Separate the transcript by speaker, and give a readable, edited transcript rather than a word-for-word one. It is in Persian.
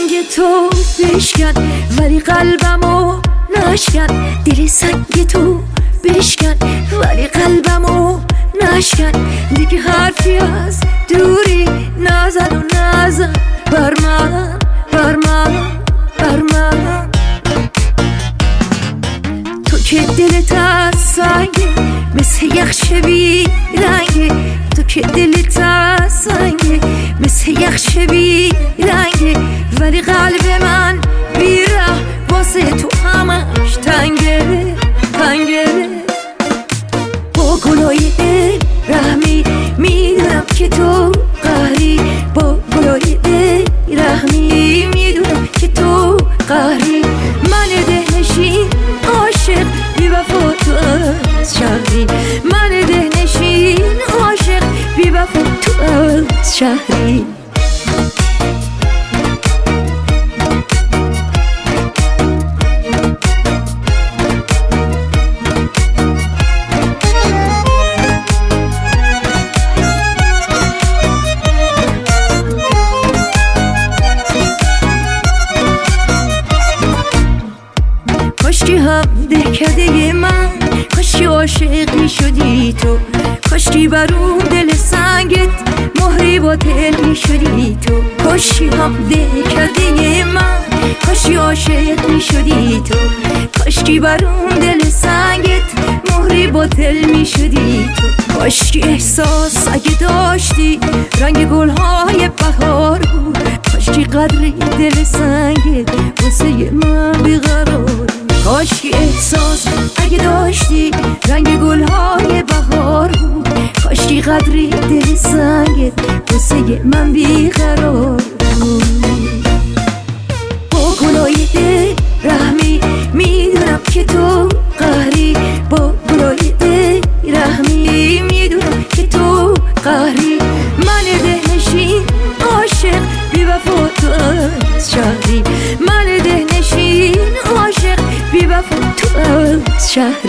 Speaker 1: سنگ تو بشکن ولی قلبمو نشکن، دل سنگ تو بشکن ولی قلبمو نشکن. دیگه حرفی از دوری نزن و نزن بر من، بر من، بر من. تو که دلت از سنگه مثل یخ بی رنگه، تو که دلت از سنگه مثل یخ بی رنگه، ولی قلب من بیره واسه تو همش تنگه تنگه. با گلای دل رحمی میدونم که تو قهری، با گلای دل رحمی میدونم که تو قهری. من دهنشین عاشق بی وفا تو از شهری، من دهنشین عاشق بی وفا تو از شهری. کاشکی هم دهکده من، کاشکی عاشق می شدی تو، کاشکی برون دل سنگت مهری با دل می شدی تو. کاشکی هم دهکده من، کاشکی عاشق می شدی تو، کاشکی برون دل سنگت مهری با دل می شدی تو. کاشکی احساس اگه داشتی رنگ گلهای بهار بود، کاشکی قدری دل سنگت واسه من بیقرار. کاشکی احساس اگه داشتی رنگ گلهای بهار بود، کاشکی قدری دل سنگت واسه من بیقرار بود. با گلای دل رحمی میدونم که تو قهری، با گلای دل رحمی میدونم که تو قهری. من دهنشین عاشق بی وفا تو از شهری، من دهنشین عاشق بی وفا تو از شهری.